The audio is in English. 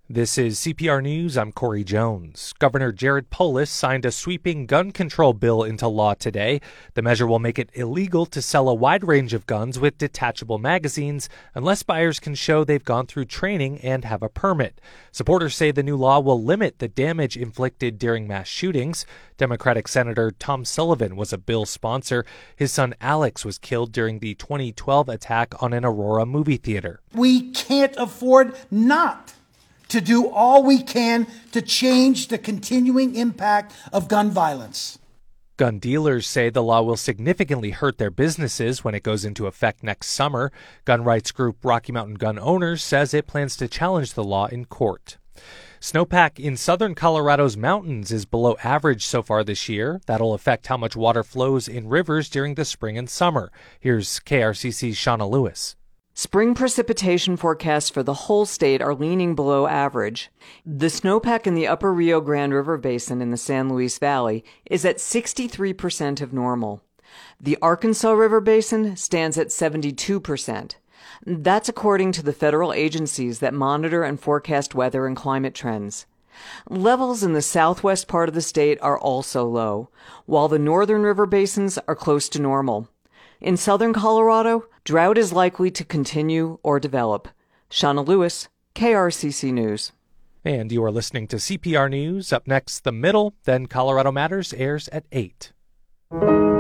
This is CPR News. I'm Corey Jones. Governor Jared Polis signed a sweeping gun control bill into law today. The measure will make it illegal to sell a wide range of guns with detachable magazines unless buyers can show they've gone through training and have a permit. Supporters say the new law will limit the damage inflicted during mass shootings. Democratic Senator Tom Sullivan was a bill sponsor. His son Alex was killed during the 2012 attack on an Aurora movie theater. We can't afford not to do all we can to change the continuing impact of gun violence. Gun dealers say the law will significantly hurt their businesses when it goes into effect next summer. Gun rights group Rocky Mountain Gun Owners says it plans to challenge the law in court. Snowpack in southern Colorado's mountains is below average so far this year. That'll affect how much water flows in rivers during the spring and summer. Here's KRCC's Shauna Lewis. Spring precipitation forecasts for the whole state are leaning below average. The snowpack in the upper Rio Grande River Basin in the San Luis Valley is at 63% of normal. The Arkansas River Basin stands at 72%. That's according to the federal agencies that monitor and forecast weather and climate trends. Levels in the southwest part of the state are also low, while the northern river basins are close to normal. In southern Colorado, drought is likely to continue or develop. Shauna Lewis, KRCC News. And you are listening to CPR News. Up next, The Middle, then Colorado Matters airs at 8.